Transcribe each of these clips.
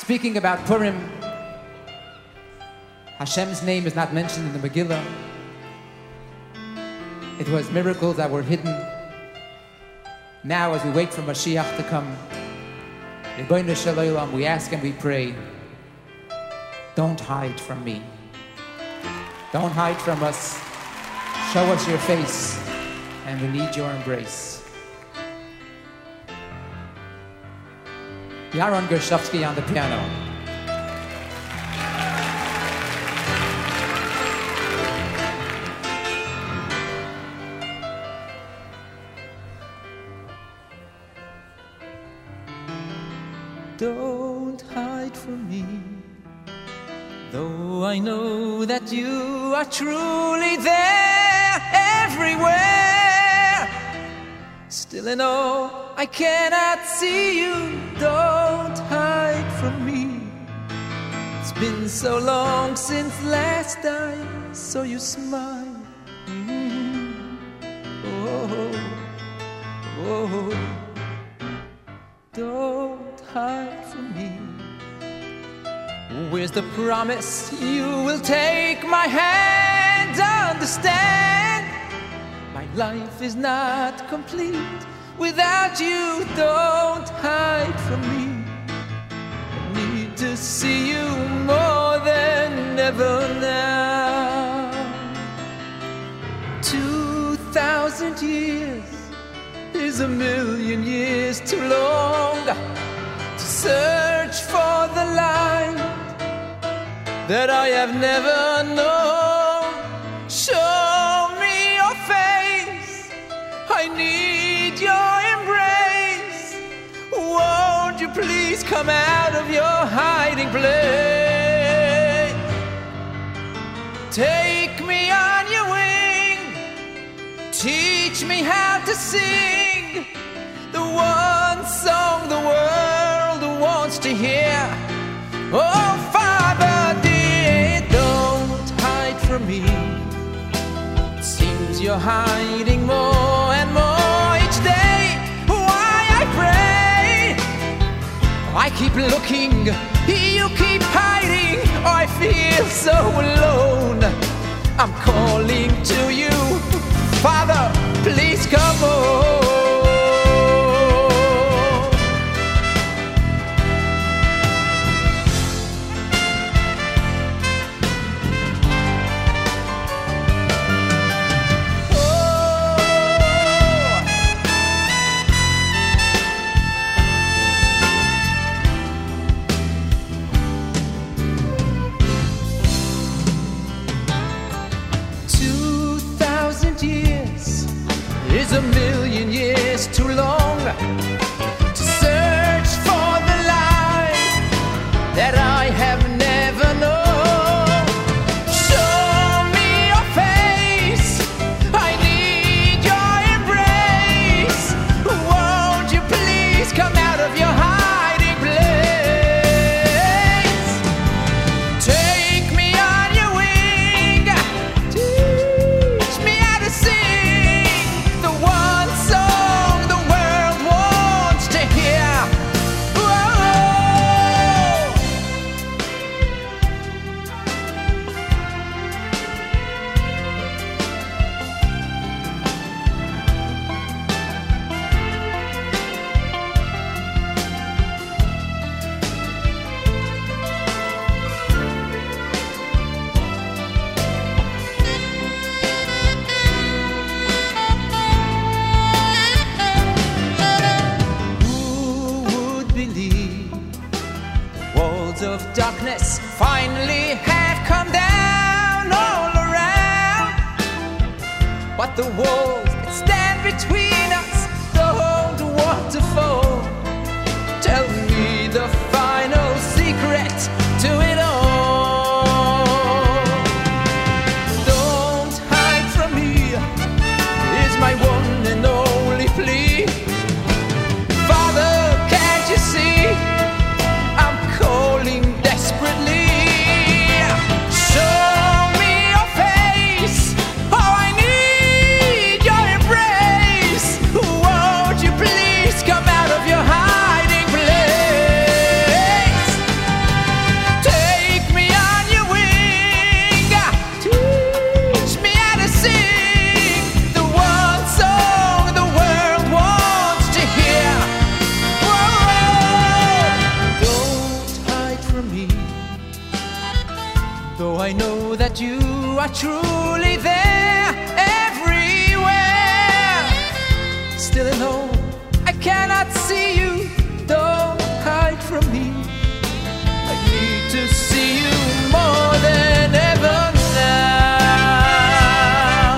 Speaking about Purim, Hashem's name is not mentioned in the Megillah. It was miracles that were hidden. Now, as we wait for Mashiach to come, Ribono Shel Olam, we ask and we pray, don't hide from me. Don't hide from us. Show us your face, and we need your embrace. Yaron Gershovsky on the piano. Don't hide from me, though I know that you are truly there everywhere. Still I know I cannot see you. Don't hide from me. It's been so long since last I saw you smile. Oh, oh, don't hide from me. Where's the promise you will take my hand? Understand, my life is not complete without you. Don't hide from me. I need to see you more than ever now. 2,000 years is a million years too long to search for the light that I have never known. Show me your face, I need your embrace. Won't you please come out of your hiding place? Take me on your wing, teach me how to sing the one song the world wants to hear. Oh, Father dear, don't hide from me. It seems you're hiding more and more each day. Why I pray, I keep looking, you keep hiding. I feel so alone. I'm calling to you, Father, please come home. 2,000 years is a million years too long to search for the light that I have never known. Show me your face, I need your embrace. Won't you please come out of your hiding place? Take me on your wing, teach me how to sing the one song the world wants to hear. Whoa. Who would believe the walls of darkness finally have come down all around? But the walls that stand between us don't want to fall. Tell me the final secret to it all. Don't hide from me is my one and only plea. Father, can't you see I'm calling desperately? Show me your face, oh I need your embrace. I know that you are truly there everywhere. Still alone, I cannot see you. Don't hide from me. I need to see you more than ever now.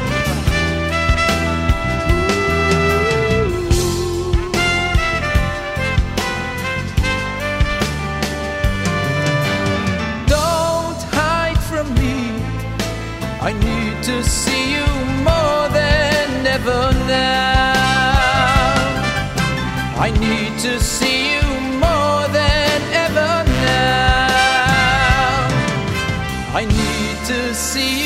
Don't hide from me. I need to see you more than ever now. I need to see you more than ever now. I need to see you.